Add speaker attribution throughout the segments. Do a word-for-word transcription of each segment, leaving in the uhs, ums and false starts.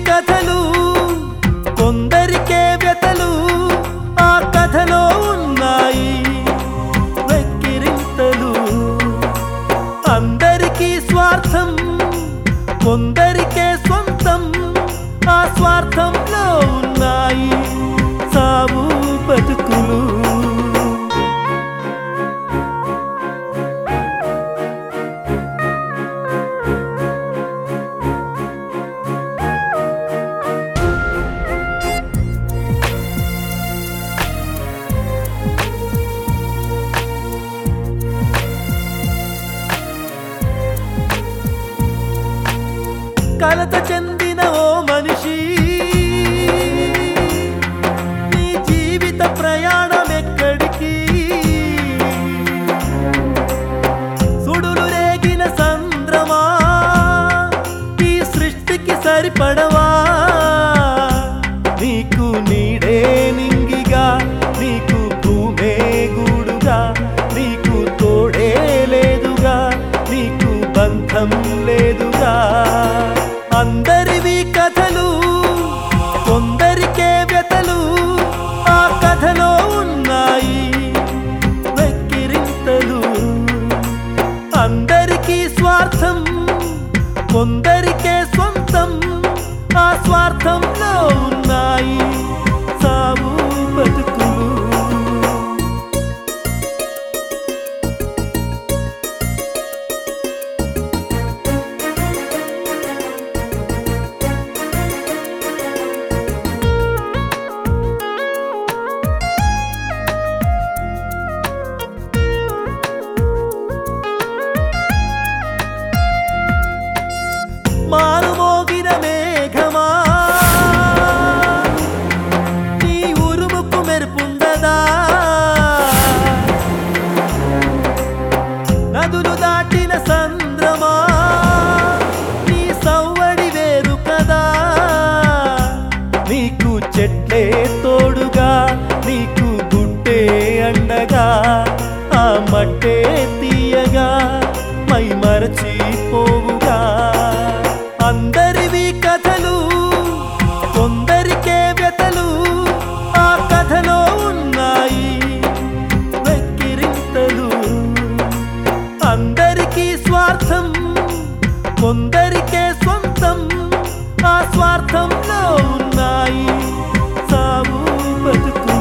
Speaker 1: కథలు కొందరికే వ్యతలు ఆ కథలో ఉన్నాయి వెక్కిరింతలు అందరికీ స్వార్థం కొందరికే సొంతం ఆ స్వార్థంలో ఉన్నాయి సావు బతుకులు కలత చెందిన ఓ మనిషి నీ జీవిత ప్రయాణం ఎక్కడికి సుడులు రేగిన సంద్రమా ఈ సృష్టికి సరిపడవా నీకు నీడే నింగిగా నీకు భూమే గూడుగా నీకు తోడే లేదుగా నీకు బంధం లేదుగా అందరివి కథలు కొందరికే వ్యతలు ఆ కథలో ఉన్నాయి వెక్కిరింతలు అందరికీ స్వార్థం కొందరికే సొంతం ఆ స్వార్థంలో ఉన్నాయి సావు బతుకులు మారుమోగిన మేఘమా నీ ఉరుముకు మెరుపుండదా నదులు దాటిన సంద్రమా నీ సవ్వడి వేరు కదా నీకు చెట్లే తోడుగా నీకు గుట్టే అండగా ఆ మట్టే తీయగా మై మరచిపోవుగా అందరివి కథలు కొందరికే వ్యతలు ఆ కథలో ఉన్నాయి వెక్కిరింతలు అందరికీ స్వార్థం కొందరికే సొంతం ఆ స్వార్థంలో ఉన్నాయి సావు బతుకులు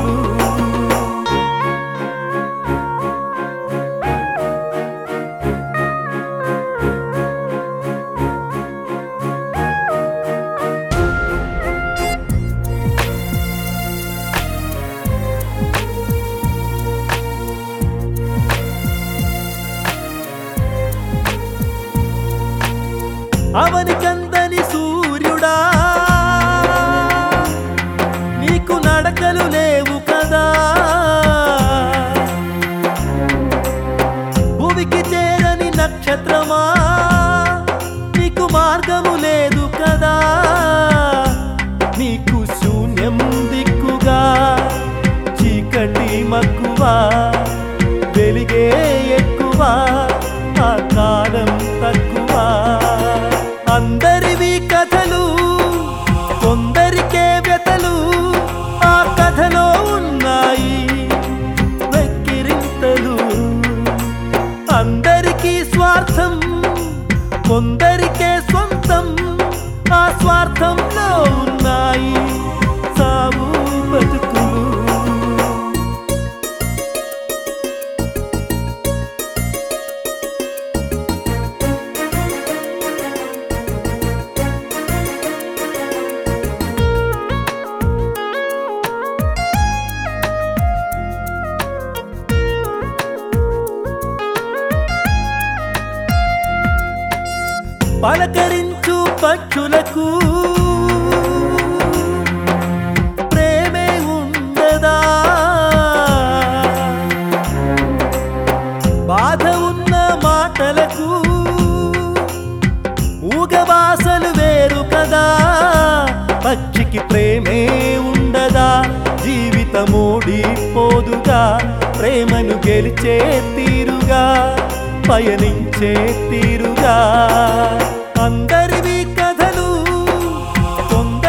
Speaker 1: అవనికందని సూర్యుడా నీకు నడకలు లేవు కదా భూమికి చేరని నక్షత్రమా నీకు మార్గము లేదు కదా నీకు శూన్యం దిక్కుగా చీకటి మక్కువ వెలిగే ఎక్కువ ఆ కాలం తక్కువ అందరివి కథలు కొందరికే వ్యతలు ఆ కథలో ఉన్నాయి వెక్కిరింతలు అందరికీ స్వార్థం కొందరికే సొంతం ఆ స్వార్థంలో ఉన్నాయి సావు బతుకులు పలకరించు పక్షులకు ప్రేమే ఉండదా బాధ ఉన్న మాటలకు మూగవాసలు వేరు కదా పక్షికి ప్రేమే ఉండదా జీవితమూడిపోదుగా ప్రేమను గెలిచే తీరుగా పయనించే తీరుగా అందరివి కథలు కొందరికే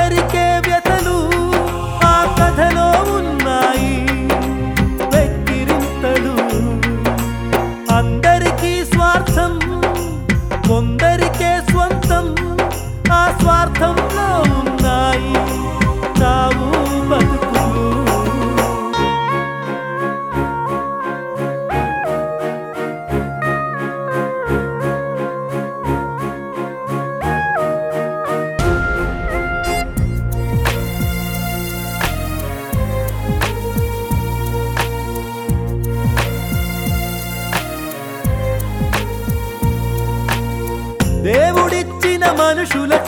Speaker 1: మనుషుల